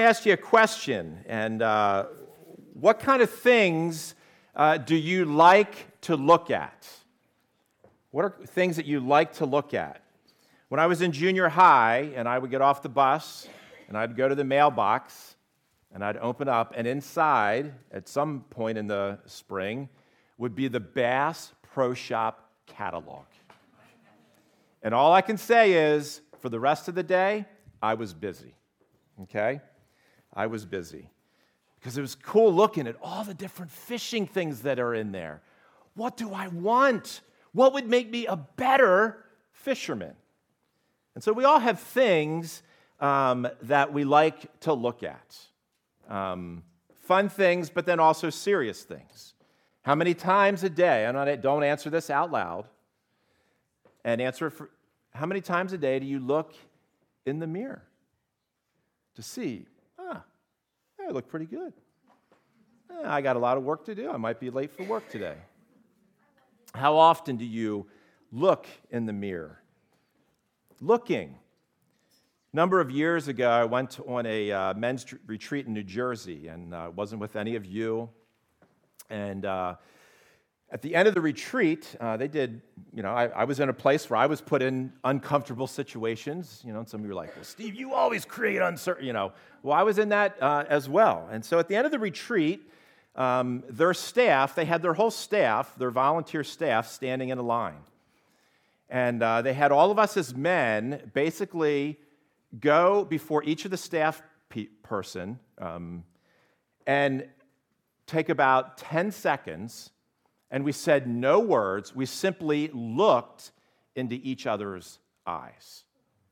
I asked you a question, and what kind of things do you like to look at? What are things that you like to look at? When I was in junior high, and I would get off the bus, and I'd go to the mailbox, and I'd open up, and inside, at some point in the spring, would be the Bass Pro Shop catalog. And all I can say is, for the rest of the day, I was busy, okay? I was busy because it was cool looking at all the different fishing things that are in there. What do I want? What would make me a better fisherman? And so we all have things that we like to look at. Fun things, but then also serious things. How many times a day, and don't answer this out loud, and answer it for, how many times a day do you look in the mirror to see, I look pretty good. I got a lot of work to do. I might be late for work today. How often do you look in the mirror? Looking. A number of years ago, I went on a men's retreat in New Jersey, and wasn't with any of you. And at the end of the retreat, they did, I was in a place where I was put in uncomfortable situations, and some of you are like, well, Steve, you always create uncertainty, Well, I was in that as well. And so at the end of the retreat, their staff, they had their whole staff, their volunteer staff, standing in a line. And they had all of us as men basically go before each of the staff person and take about 10 seconds, and we said no words. We simply looked into each other's eyes.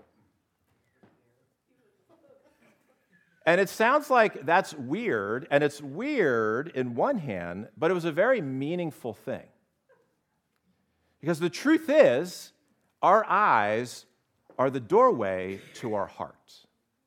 And it sounds like that's weird, and it's weird in one hand, but it was a very meaningful thing. Because the truth is, our eyes are the doorway to our hearts.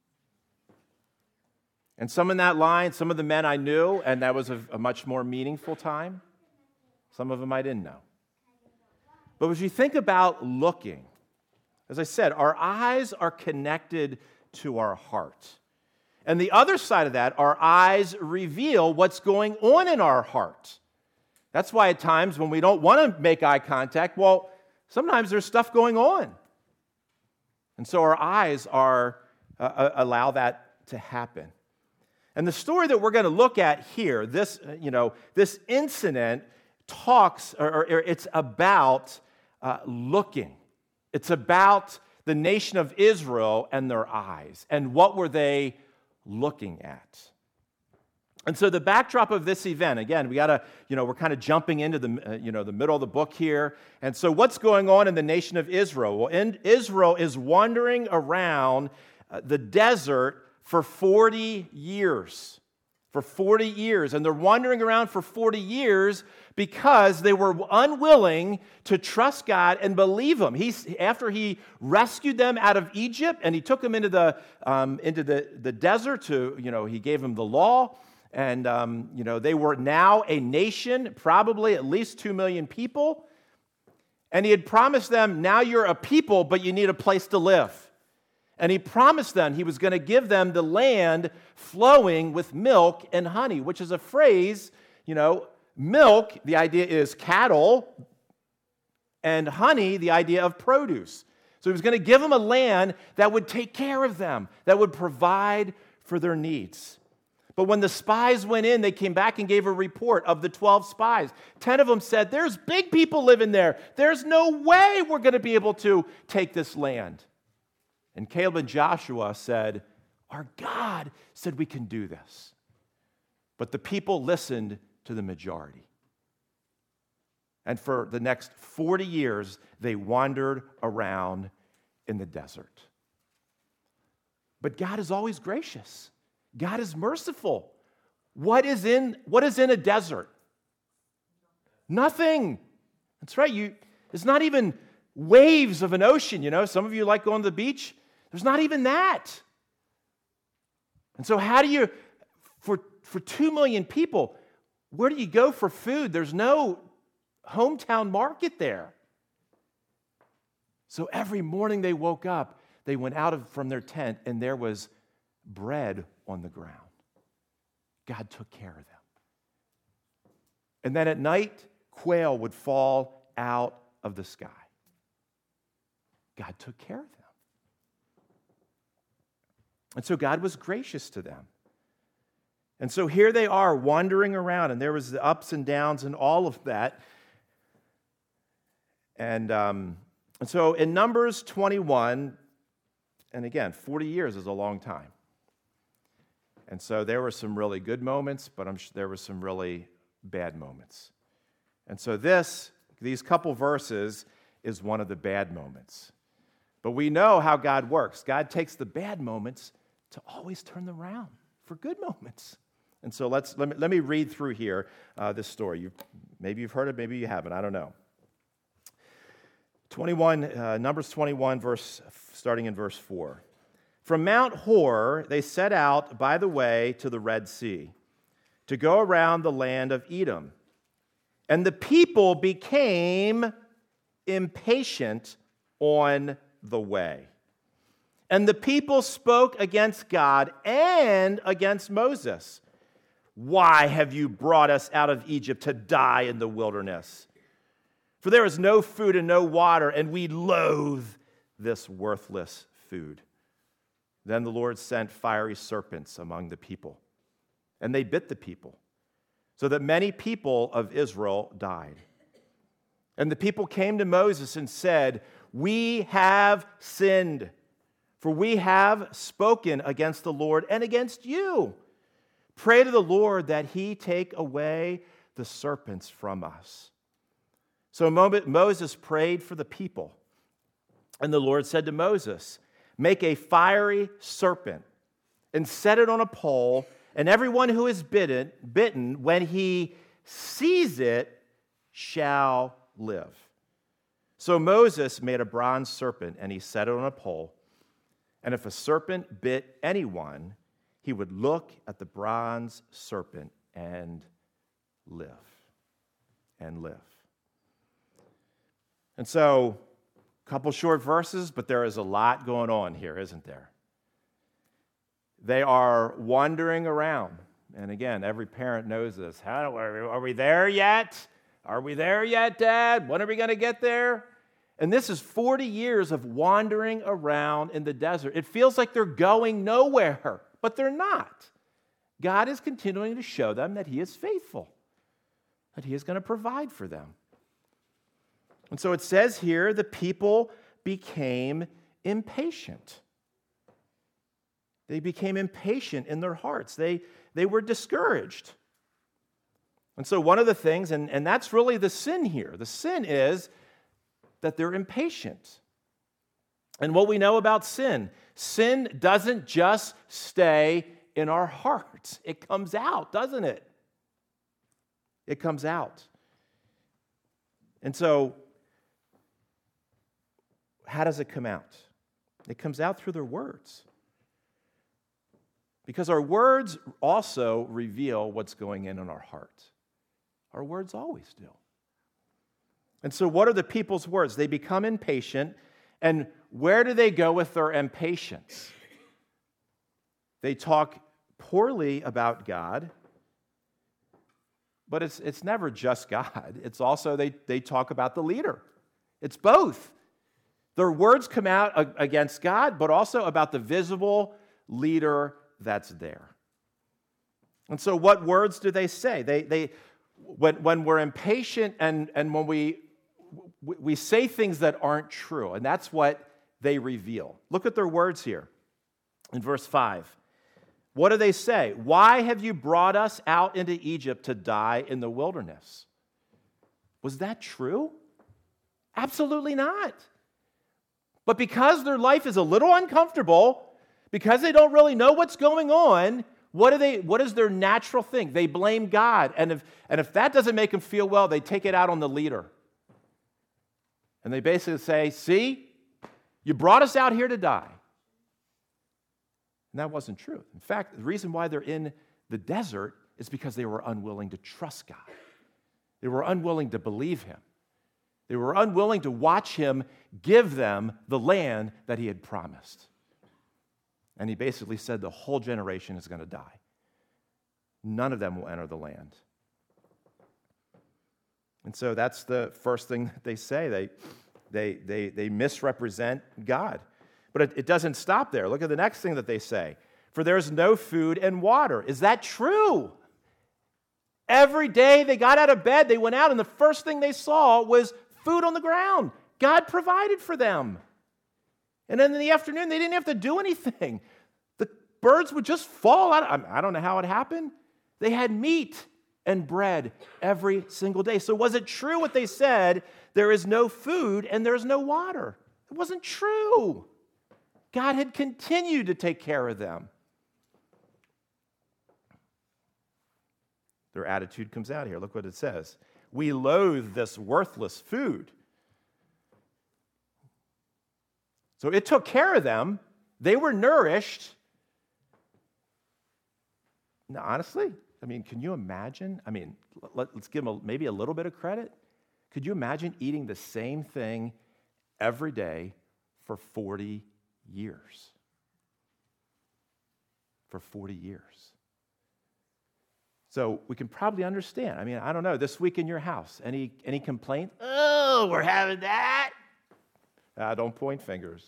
And some in that line, some of the men I knew, and that was a much more meaningful time. Some of them I didn't know. But as you think about looking, as I said, our eyes are connected to our heart. And the other side of that, our eyes reveal what's going on in our heart. That's why at times when we don't want to make eye contact, well, sometimes there's stuff going on. And so our eyes allow that to happen. And the story that we're going to look at here, this incident talks, or it's about looking. It's about the nation of Israel and their eyes. And what were they looking at? And so the backdrop of this event, again, we're kind of jumping into the middle of the book here. And so what's going on in the nation of Israel? Well, Israel is wandering around the desert for 40 years. For 40 years. And they're wandering around for 40 years because they were unwilling to trust God and believe Him. After He rescued them out of Egypt and He took them into the desert He gave them the law. And, they were now a nation, probably at least 2 million people. And He had promised them, now you're a people, but you need a place to live. And He promised them He was going to give them the land flowing with milk and honey, which is a phrase, milk, the idea is cattle, and honey, the idea of produce. So He was going to give them a land that would take care of them, that would provide for their needs. But when the spies went in, they came back and gave a report of the 12 spies. 10 of them said, there's big people living there. There's no way we're going to be able to take this land. And Caleb and Joshua said, our God said we can do this. But the people listened to the majority. And for the next 40 years, they wandered around in the desert. But God is always gracious. God is merciful. What is in a desert? Nothing. That's right. It's not even waves of an ocean. Some of you like going to the beach. There's not even that. And so how do you, for 2 million people, where do you go for food? There's no hometown market there. So every morning they woke up, they went out from their tent, and there was bread on the ground. God took care of them. And then at night, quail would fall out of the sky. God took care of them. And so God was gracious to them. And so here they are wandering around, and there was the ups and downs and all of that. And so in Numbers 21, and again, 40 years is a long time. And so there were some really good moments, but I'm sure there were some really bad moments. And so these couple verses is one of the bad moments. But we know how God works. God takes the bad moments to always turn them around for good moments. And so let me read through here this story. Maybe you've heard it, maybe you haven't. I don't know. Numbers 21, starting in verse 4. From Mount Hor, they set out by the way to the Red Sea to go around the land of Edom. And the people became impatient on the way. And the people spoke against God and against Moses. Why have you brought us out of Egypt to die in the wilderness? For there is no food and no water, and we loathe this worthless food. Then the Lord sent fiery serpents among the people, and they bit the people, so that many people of Israel died. And the people came to Moses and said, "We have sinned, for we have spoken against the Lord and against you. Pray to the Lord that he take away the serpents from us." So Moses prayed for the people. And the Lord said to Moses, "Make a fiery serpent and set it on a pole, and everyone who is bitten, when he sees it, shall live." So Moses made a bronze serpent, and he set it on a pole. And if a serpent bit anyone, he would look at the bronze serpent and live. And live. And so, a couple short verses, but there is a lot going on here, isn't there? They are wandering around. And again, every parent knows this. Are we there yet? Are we there yet, Dad? When are we going to get there? And this is 40 years of wandering around in the desert. It feels like they're going nowhere, but they're not. God is continuing to show them that he is faithful, that he is going to provide for them. And so it says here, the people became impatient. They became impatient in their hearts. They were discouraged. And so one of the things, and that's really the sin here. The sin is that they're impatient. And what we know about sin doesn't just stay in our hearts. It comes out, doesn't it? It comes out. And so, how does it come out? It comes out through their words. Because our words also reveal what's going in our heart. Our words always do. And so what are the people's words? They become impatient, and where do they go with their impatience? They talk poorly about God, but it's never just God. It's also they talk about the leader. It's both. Their words come out against God, but also about the visible leader that's there. And so what words do they say? When we're impatient and when we say things that aren't true, and that's what they reveal. Look at their words here in verse 5. What do they say? Why have you brought us out into Egypt to die in the wilderness? Was that true? Absolutely not. But because their life is a little uncomfortable, because they don't really know what's going on, what is their natural thing? They blame God. And if that doesn't make them feel well, they take it out on the leader. And they basically say, "See, you brought us out here to die." And that wasn't true. In fact, the reason why they're in the desert is because they were unwilling to trust God. They were unwilling to believe him. They were unwilling to watch him give them the land that he had promised. And he basically said the whole generation is going to die. None of them will enter the land. And so that's the first thing that they say. They misrepresent God. But it doesn't stop there. Look at the next thing that they say. For there is no food and water. Is that true? Every day they got out of bed, they went out, and the first thing they saw was food on the ground. God provided for them. And then in the afternoon, they didn't have to do anything. The birds would just fall out. I don't know how it happened. They had meat and bread every single day. So was it true what they said, there is no food and there's no water? It wasn't true. God had continued to take care of them. Their attitude comes out here. Look what it says. We loathe this worthless food. So it took care of them. They were nourished. Now, honestly, can you imagine? Let's give them maybe a little bit of credit. Could you imagine eating the same thing every day for 40 years? For 40 years. So we can probably understand. I don't know, this week in your house, any complaint? Oh, we're having that. Don't point fingers.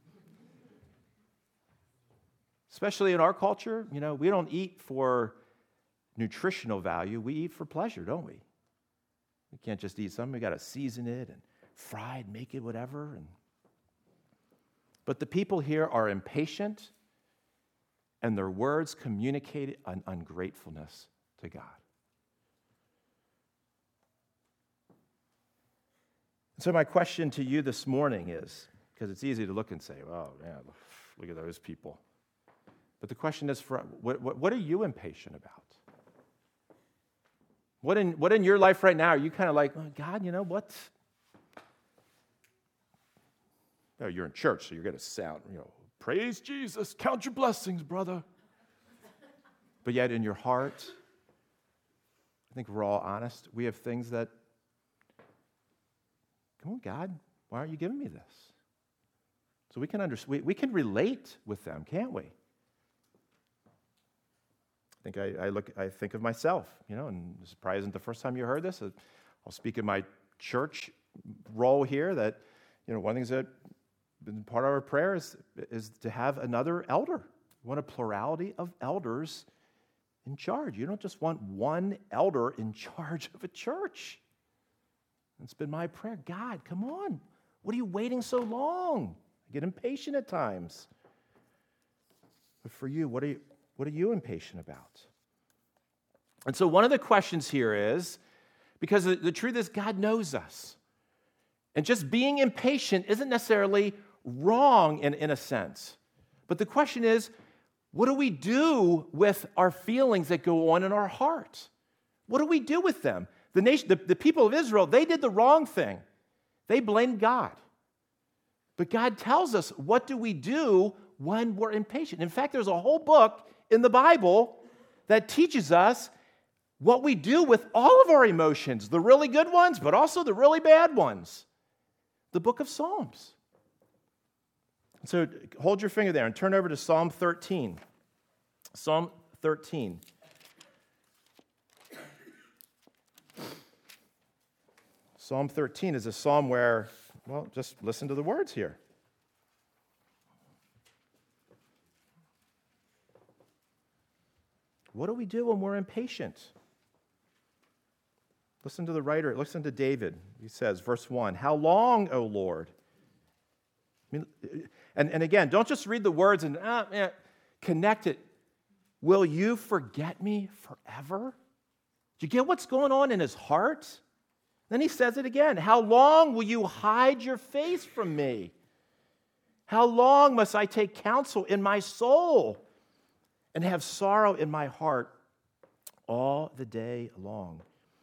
Especially in our culture, we don't eat for nutritional value. We eat for pleasure, don't we? We can't just eat something. We got to season it and fry it, make it whatever. But the people here are impatient, and their words communicate an ungratefulness to God. So my question to you this morning is, because it's easy to look and say, oh, man, look at those people. But the question is, what are you impatient about? What in your life right now are you kind of like, oh, God, what? Oh, you're in church, so you're going to sound, praise Jesus, count your blessings, brother. But yet in your heart, I think we're all honest, we have things that, come on, God, why aren't you giving me this? So we can understand, we can relate with them, can't we? I think of myself, and it's probably isn't the first time you heard this. I'll speak in my church role here that, one of the things that been part of our prayer is to have another elder. We want a plurality of elders in charge. You don't just want one elder in charge of a church. It's been my prayer. God, come on. What are you waiting so long? I get impatient at times. But for you, what are you impatient about? And so one of the questions here is, because the truth is God knows us. And just being impatient isn't necessarily wrong in a sense. But the question is, what do we do with our feelings that go on in our heart? What do we do with them? The people of Israel, they did the wrong thing. They blamed God. But God tells us, what do we do when we're impatient? In fact, there's a whole book in the Bible that teaches us what we do with all of our emotions, the really good ones, but also the really bad ones. The book of Psalms. So hold your finger there and turn over to Psalm 13. Psalm 13. Psalm 13 is a psalm where, just listen to the words here. What do we do when we're impatient? Listen to the writer, listen to David. He says, verse 1, how long, O Lord? And again, don't just read the words and connect it. Will you forget me forever? Do you get what's going on in his heart? Then he says it again. How long will you hide your face from me? How long must I take counsel in my soul and have sorrow in my heart all the day long?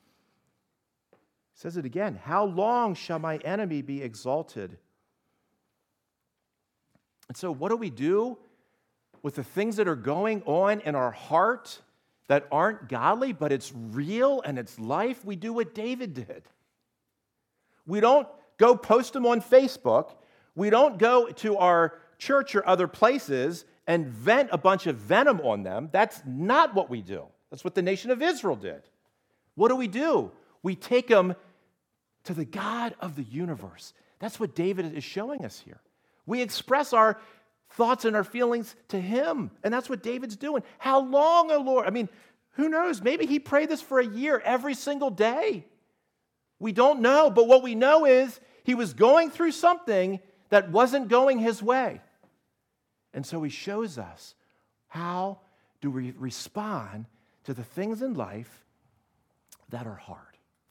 He says it again. How long shall my enemy be exalted? And so what do we do with the things that are going on in our heart that aren't godly, but it's real and it's life? We do what David did. We don't go post them on Facebook. We don't go to our church or other places and vent a bunch of venom on them. That's not what we do. That's what the nation of Israel did. What do? We take them to the God of the universe. That's what David is showing us here. We express our thoughts and our feelings to him, and that's what David's doing. How long, O Lord? I mean, who knows? Maybe he prayed this for a year every single day. We don't know, but what we know is he was going through something that wasn't going his way. And so he shows us how do we respond to the things in life that are hard.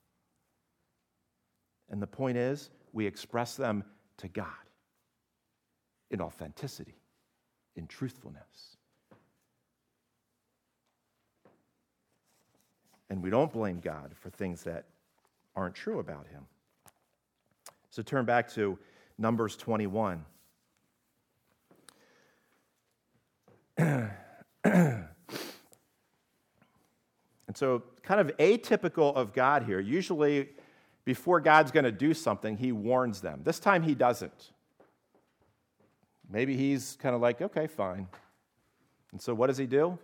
And the point is, we express them to God in authenticity, in truthfulness. And we don't blame God for things that aren't true about him. So turn back to Numbers 21. And so kind of atypical of God here. Usually before God's going to do something, he warns them. This time he doesn't. Maybe he's kind of like, okay, fine. And so what does he do?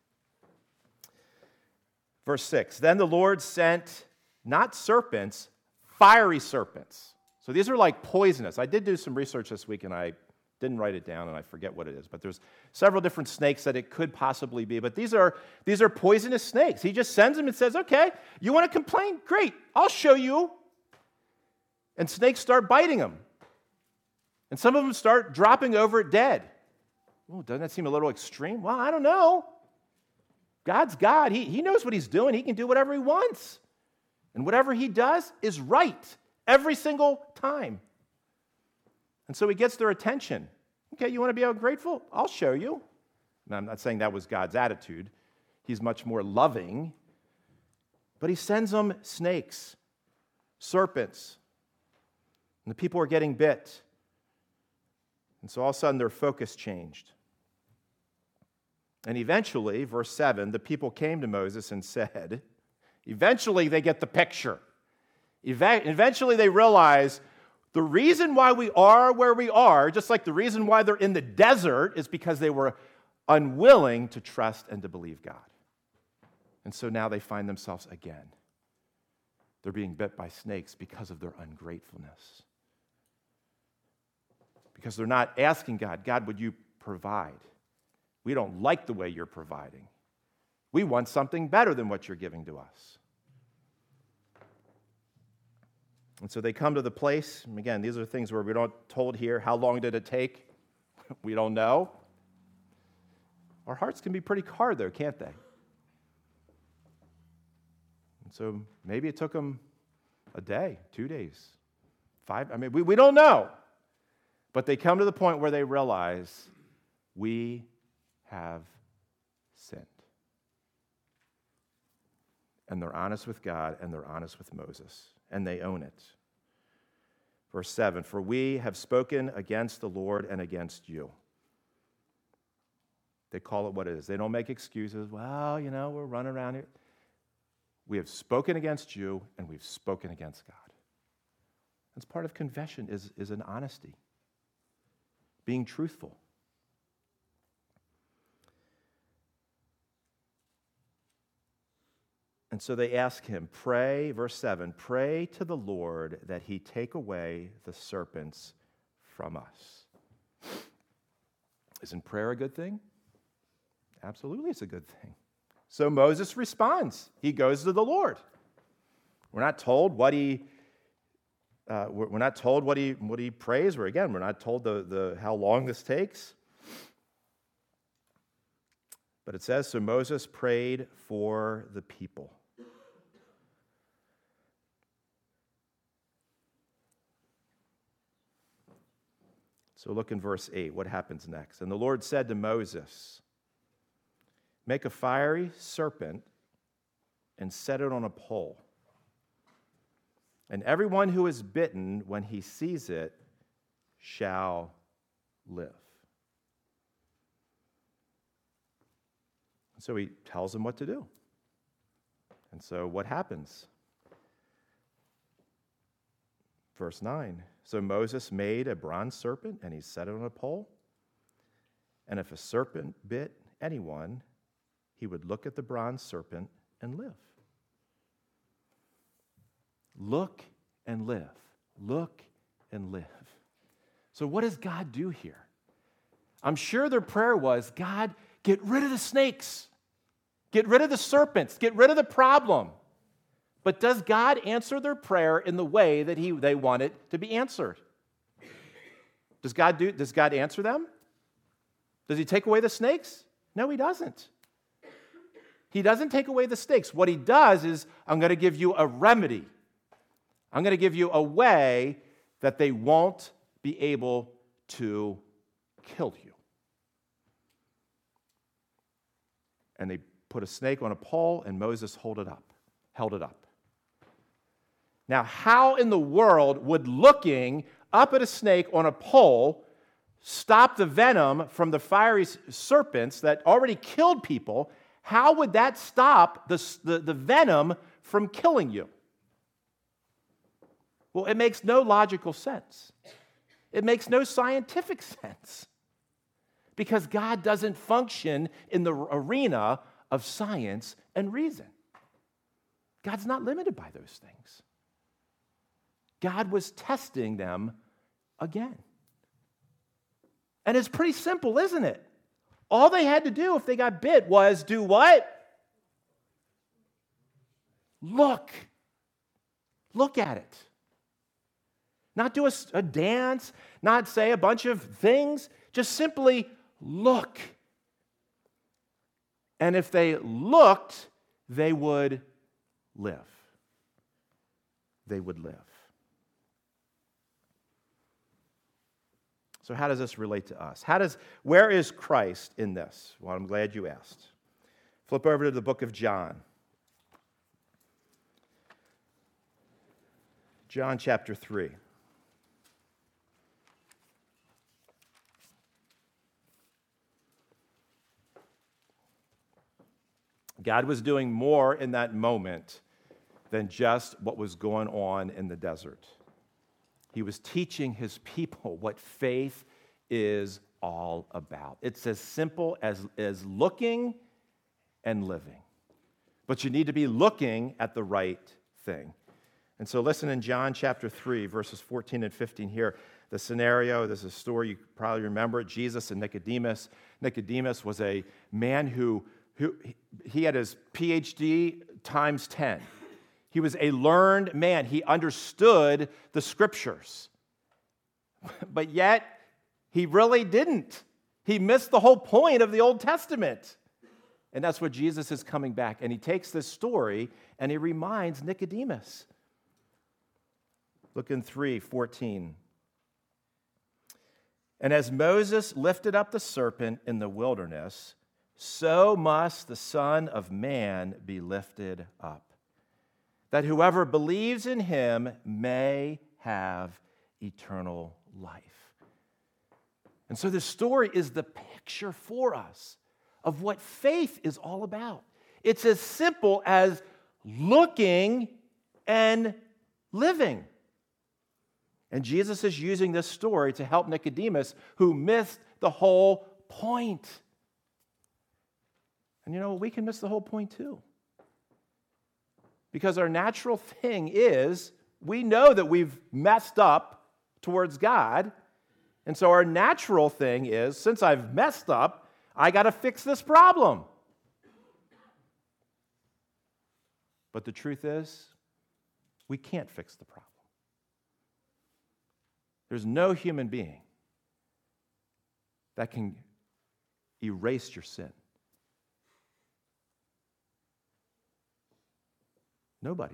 Verse 6, then the Lord sent not serpents, fiery serpents. So these are like poisonous. I did do some research this week and I didn't write it down and I forget what it is, but there's several different snakes that it could possibly be. But these are poisonous snakes. He just sends them and says, okay, you want to complain? Great, I'll show you. And snakes start biting them. And some of them start dropping over dead. Oh, doesn't that seem a little extreme? Well, I don't know. God's God. He knows what he's doing. He can do whatever he wants. And whatever he does is right every single time. And so he gets their attention. Okay, you want to be ungrateful? I'll show you. And I'm not saying that was God's attitude. He's much more loving. But he sends them snakes, serpents. And the people are getting bit. And so all of a sudden their focus changed. And eventually, verse 7, the people came to Moses and said, eventually they get the picture. Eventually they realize the reason why we are where we are, just like the reason why they're in the desert, is because they were unwilling to trust and to believe God. And so now they find themselves again. They're being bit by snakes because of their ungratefulness. Because they're not asking God, God, would you provide? We don't like the way you're providing. We want something better than what you're giving to us. And so they come to the place. And again, these are things where we're not told here, how long did it take? We don't know. Our hearts can be pretty hard, though, can't they? And so maybe it took them a day, 2 days, 5. I mean, we don't know. But they come to the point where they realize we have sinned. And they're honest with God and they're honest with Moses. And they own it. Verse 7, for we have spoken against the Lord and against you. They call it what it is. They don't make excuses. Well, we're running around here. We have spoken against you and we've spoken against God. That's part of confession is an honesty. Being truthful. And so they ask him, pray, verse 7, pray to the Lord that he take away the serpents from us. Isn't prayer a good thing? Absolutely, it's a good thing. So Moses responds. He goes to the Lord. We're not told what he prays. We're not told the how long this takes. But it says, so Moses prayed for the people. So look in verse 8. What happens next? And the Lord said to Moses, make a fiery serpent and set it on a pole. And everyone who is bitten, when he sees it, shall live. So he tells them what to do. And so what happens? Verse 9. So Moses made a bronze serpent, and he set it on a pole. And if a serpent bit anyone, he would look at the bronze serpent and live. Look and live. Look and live. So what does God do here? I'm sure their prayer was, God, get rid of the snakes. Get rid of the serpents. Get rid of the problem. But does God answer their prayer in the way that they want it to be answered? Does God answer them? Does he take away the snakes? No, he doesn't. He doesn't take away the snakes. What he does is, I'm going to give you a remedy. I'm going to give you a way that they won't be able to kill you. And they put a snake on a pole, and Moses held it up. Now, how in the world would looking up at a snake on a pole stop the venom from the fiery serpents that already killed people? How would that stop the venom from killing you? Well, it makes no logical sense. It makes no scientific sense. Because God doesn't function in the arena of science and reason. God's not limited by those things. God was testing them again. And it's pretty simple, isn't it? All they had to do if they got bit was do what? Look. Look at it. Not do a dance, not say a bunch of things, just simply look. And if they looked, they would live. They would live. So how does this relate to us? Where is Christ in this? Well, I'm glad you asked. Flip over to the book of John. John chapter 3. God was doing more in that moment than just what was going on in the desert. He was teaching his people what faith is all about. It's as simple as looking and living. But you need to be looking at the right thing. And so listen in John chapter 3, verses 14 and 15 here. The scenario, this is a story you probably remember, Jesus and Nicodemus. Nicodemus was a man who he had his PhD times 10. He was a learned man. He understood the scriptures. But yet, he really didn't. He missed the whole point of the Old Testament. And that's what Jesus is coming back. And he takes this story and he reminds Nicodemus. Look in 3:14. And as Moses lifted up the serpent in the wilderness, so must the Son of Man be lifted up, that whoever believes in him may have eternal life. And so this story is the picture for us of what faith is all about. It's as simple as looking and living. And Jesus is using this story to help Nicodemus, who missed the whole point. And you know, we can miss the whole point too. Because our natural thing is, we know that we've messed up towards God. And so our natural thing is, since I've messed up, I got to fix this problem. But the truth is, we can't fix the problem. There's no human being that can erase your sin. Nobody.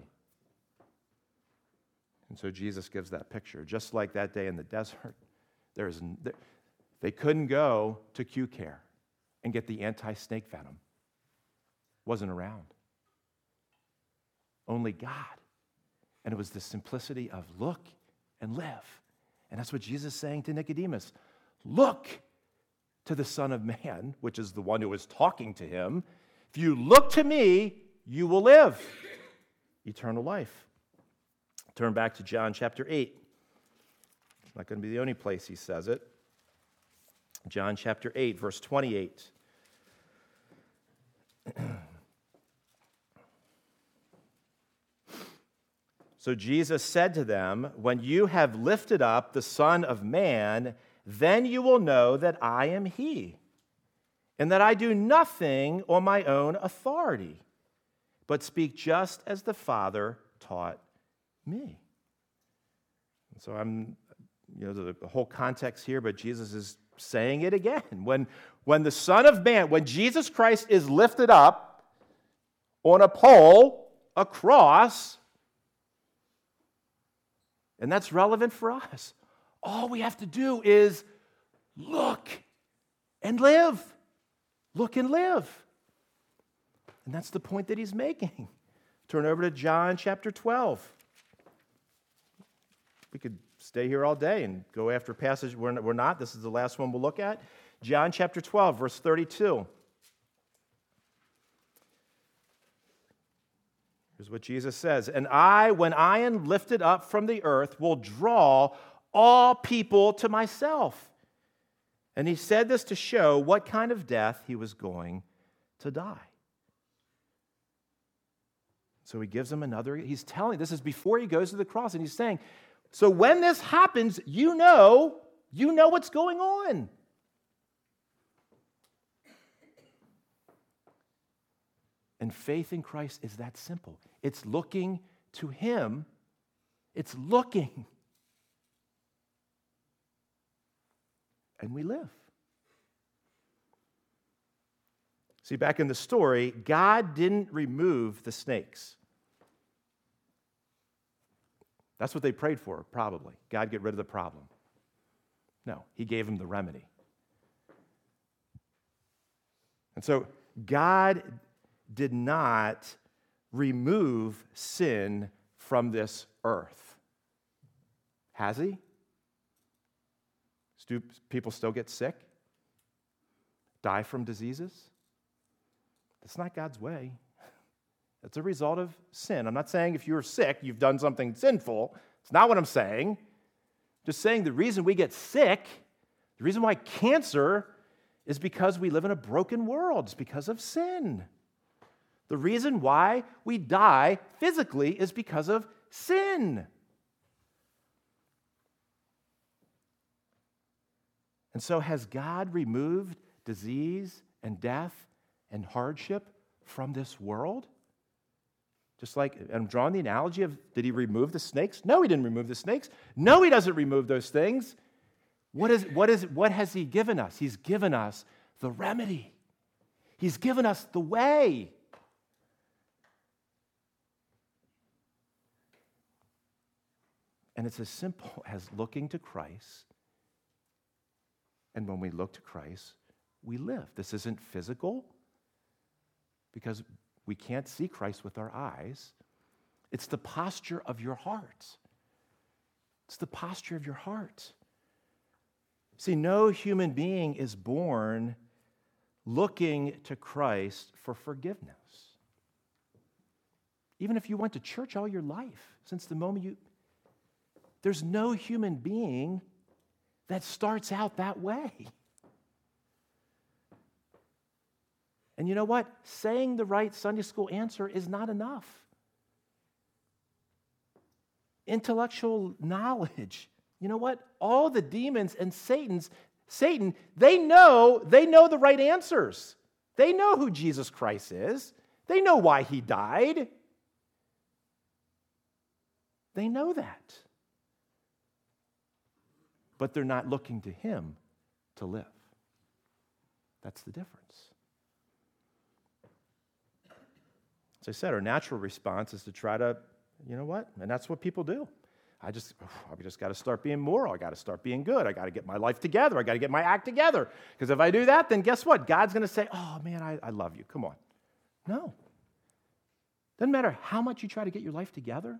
And so Jesus gives that picture. Just like that day in the desert, they couldn't go to Q-Care and get the anti-snake venom. Wasn't around. Only God. And it was the simplicity of look and live. And that's what Jesus is saying to Nicodemus. Look to the Son of Man, which is the one who is talking to him. If you look to me, you will live. Eternal life. Turn back to John chapter 8. It's not going to be the only place he says it. John chapter 8, verse 28. So Jesus said to them, "When you have lifted up the Son of Man, then you will know that I am he, and that I do nothing on my own authority, but speak just as the Father taught me." And so the whole context here, but Jesus is saying it again. When the Son of Man, when Jesus Christ is lifted up on a pole, a cross, and that's relevant for us, all we have to do is look and live. Look and live. And that's the point that he's making. Turn over to John chapter 12. We could stay here all day and go after a passage. We're not. This is the last one we'll look at. John chapter 12, verse 32. Here's what Jesus says. "And I, when I am lifted up from the earth, will draw all people to myself." And he said this to show what kind of death he was going to die. So he gives them he's telling, this is before he goes to the cross, and he's saying, so when this happens, you know what's going on. And faith in Christ is that simple. It's looking to him. It's looking. And we live. See, back in the story, God didn't remove the snakes. That's what they prayed for, probably. God, get rid of the problem. No, he gave them the remedy. And so God did not remove sin from this earth. Has he? Do people still get sick? Die from diseases? That's not God's way. That's a result of sin. I'm not saying if you're sick, you've done something sinful. It's not what I'm saying. Just saying the reason we get sick, the reason why cancer is because we live in a broken world. It's because of sin. The reason why we die physically is because of sin. And so has God removed disease and death and hardship from this world? Just like, I'm drawing the analogy of, did he remove the snakes? No, he didn't remove the snakes. No, he doesn't remove those things. What has he given us? He's given us the remedy. He's given us the way. And it's as simple as looking to Christ. And when we look to Christ, we live. This isn't physical because we can't see Christ with our eyes. It's the posture of your heart. It's the posture of your heart. See, no human being is born looking to Christ for forgiveness. Even if you went to church all your life, since the moment there's no human being that starts out that way. And you know what? Saying the right Sunday school answer is not enough. Intellectual knowledge. You know what? All the demons and Satan, they know the right answers. They know who Jesus Christ is. They know why he died. They know that. But they're not looking to him to live. That's the difference. As I said, our natural response is to try to, you know what? And that's what people do. I just got to start being moral. I got to start being good. I got to get my life together. I got to get my act together. Because if I do that, then guess what? God's going to say, oh, man, I love you. Come on. No. Doesn't matter how much you try to get your life together.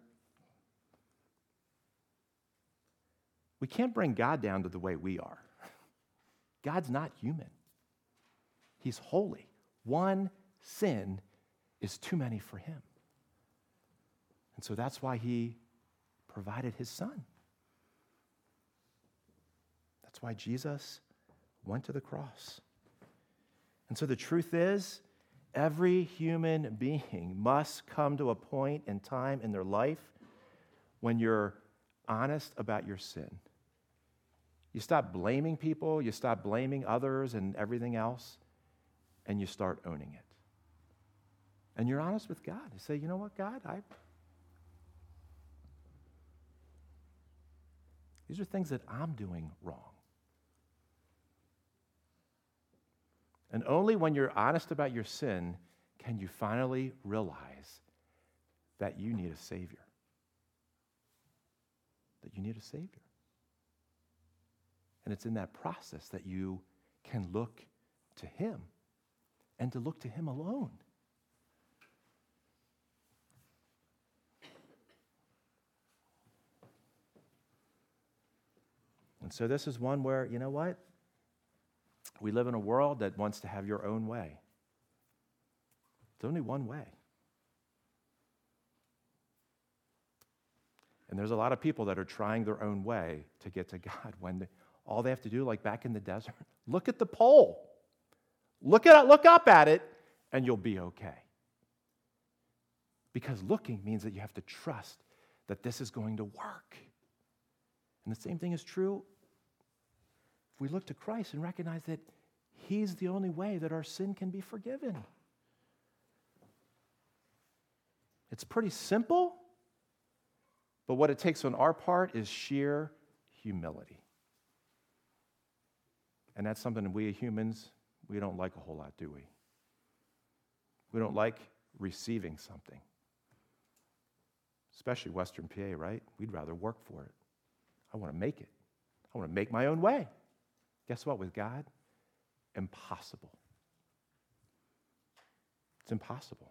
We can't bring God down to the way we are. God's not human. He's holy. One sin is too many for him. And so that's why he provided his son. That's why Jesus went to the cross. And so the truth is, every human being must come to a point in time in their life when you're honest about your sin. You stop blaming people, you stop blaming others and everything else, and you start owning it. And you're honest with God. You say, you know what, God, these are things that I'm doing wrong. And only when you're honest about your sin can you finally realize that you need a Savior. That you need a Savior. And it's in that process that you can look to Him and to look to Him alone. And so this is one where, you know what? We live in a world that wants to have your own way. It's only one way. And there's a lot of people that are trying their own way to get to God when all they have to do, like back in the desert, look at the pole. Look up at it, and you'll be okay. Because looking means that you have to trust that this is going to work. And the same thing is true if we look to Christ and recognize that He's the only way that our sin can be forgiven. It's pretty simple, but what it takes on our part is sheer humility. And that's something that we humans, we don't like a whole lot, do we? We don't like receiving something. Especially Western PA, right? We'd rather work for it. I want to make it. I want to make my own way. Guess what? With God, impossible. It's impossible.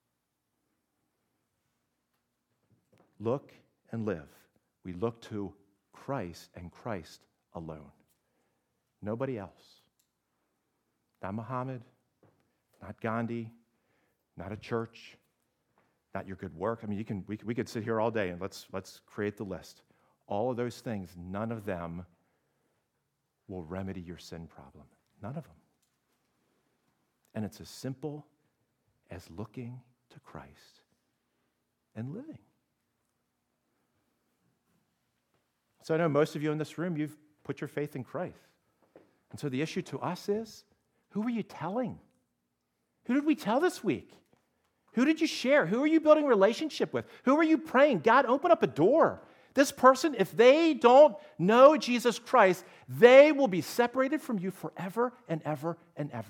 Look and live. We look to Christ and Christ alone. Nobody else. Not Muhammad, not Gandhi, not a church, not your good work. I mean, we could sit here all day and let's create the list. All of those things, none of them will remedy your sin problem. None of them. And it's as simple as looking to Christ and living. So I know most of you in this room, you've put your faith in Christ. And so the issue to us is, who are you telling? Who did we tell this week? Who did you share? Who are you building a relationship with? Who are you praying? God, open up a door. This person, if they don't know Jesus Christ, they will be separated from you forever and ever and ever.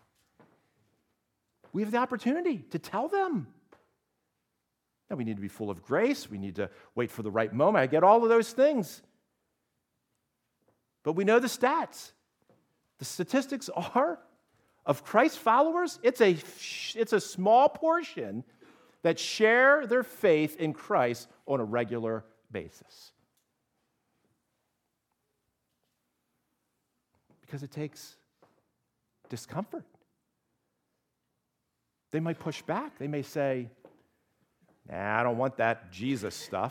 We have the opportunity to tell them. Now, we need to be full of grace. We need to wait for the right moment. I get all of those things. But we know the stats. The statistics are, of Christ followers, it's a small portion that share their faith in Christ on a regular basis. Because it takes discomfort. They might push back. They may say, nah, I don't want that Jesus stuff.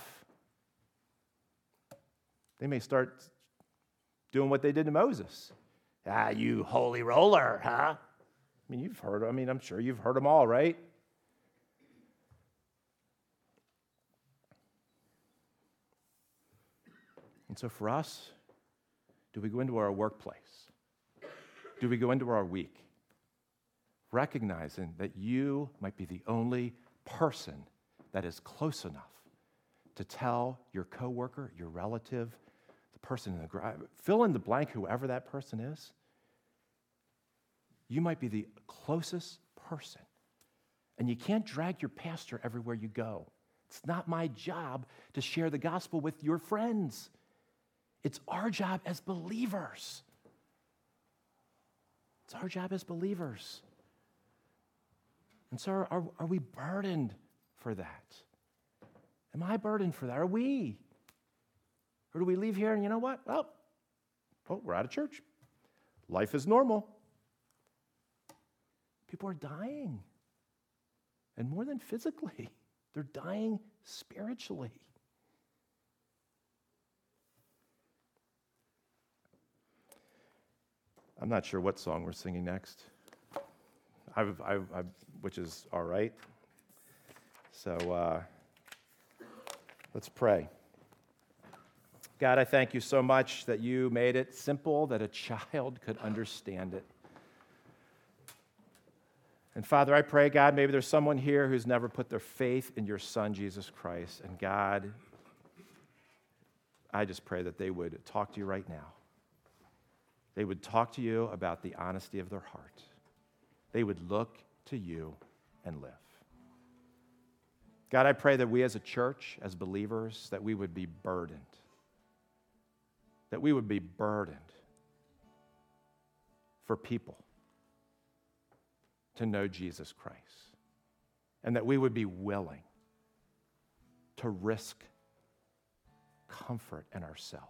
They may start doing what they did to Moses. Ah, you holy roller, huh? I'm sure you've heard them all, right? And so for us, do we go into our workplace? Do we go into our week? Recognizing that you might be the only person that is close enough to tell your coworker, your relative, the person in the garage, fill in the blank, whoever that person is. You might be the closest person. And you can't drag your pastor everywhere you go. It's not my job to share the gospel with your friends. It's our job as believers. It's our job as believers. And so are we burdened for that? Am I burdened for that? Are we? Or do we leave here and you know what? Well, we're out of church. Life is normal. People are dying. And more than physically, they're dying spiritually. I'm not sure what song we're singing next, which is all right. So let's pray. God, I thank you so much that you made it simple, that a child could understand it. And Father, I pray, God, maybe there's someone here who's never put their faith in your Son, Jesus Christ. And God, I just pray that they would talk to you right now. They would talk to you about the honesty of their heart. They would look to you and live. God, I pray that we as a church, as believers, that we would be burdened. That we would be burdened for people to know Jesus Christ. And that we would be willing to risk comfort in ourselves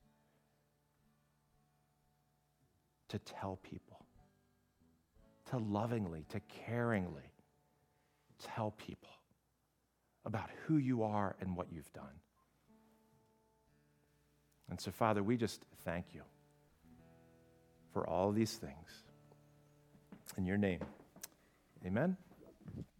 to tell people, to lovingly, to caringly tell people about who you are and what you've done. And so, Father, we just thank you for all of these things. In your name, amen.